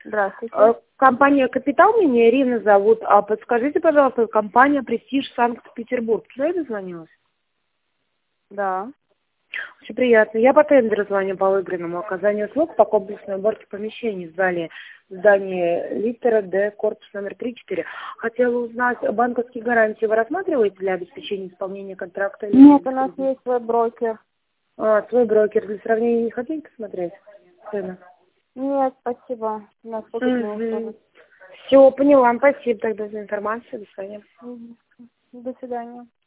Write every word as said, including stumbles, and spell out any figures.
Здравствуйте. Э, Компания «Капитал», меня Ирина зовут. А подскажите, пожалуйста, компания «Престиж» Санкт-Петербург. Куда я дозвонилась? Да. Очень приятно. Я по тендеру звоню по выигранному оказанию услуг по комплексной уборке помещений в зале здания литера Д, корпус номер три-четыре. Хотела узнать, банковские гарантии вы рассматриваете для обеспечения исполнения контракта? Или Нет, у нас есть свой брокер. А, свой брокер. Для сравнения не хотите посмотреть? Цены? Нет, спасибо. Нас выгодные условия. Все, поняла. Спасибо тогда за информацию. До свидания. Мгм. До свидания.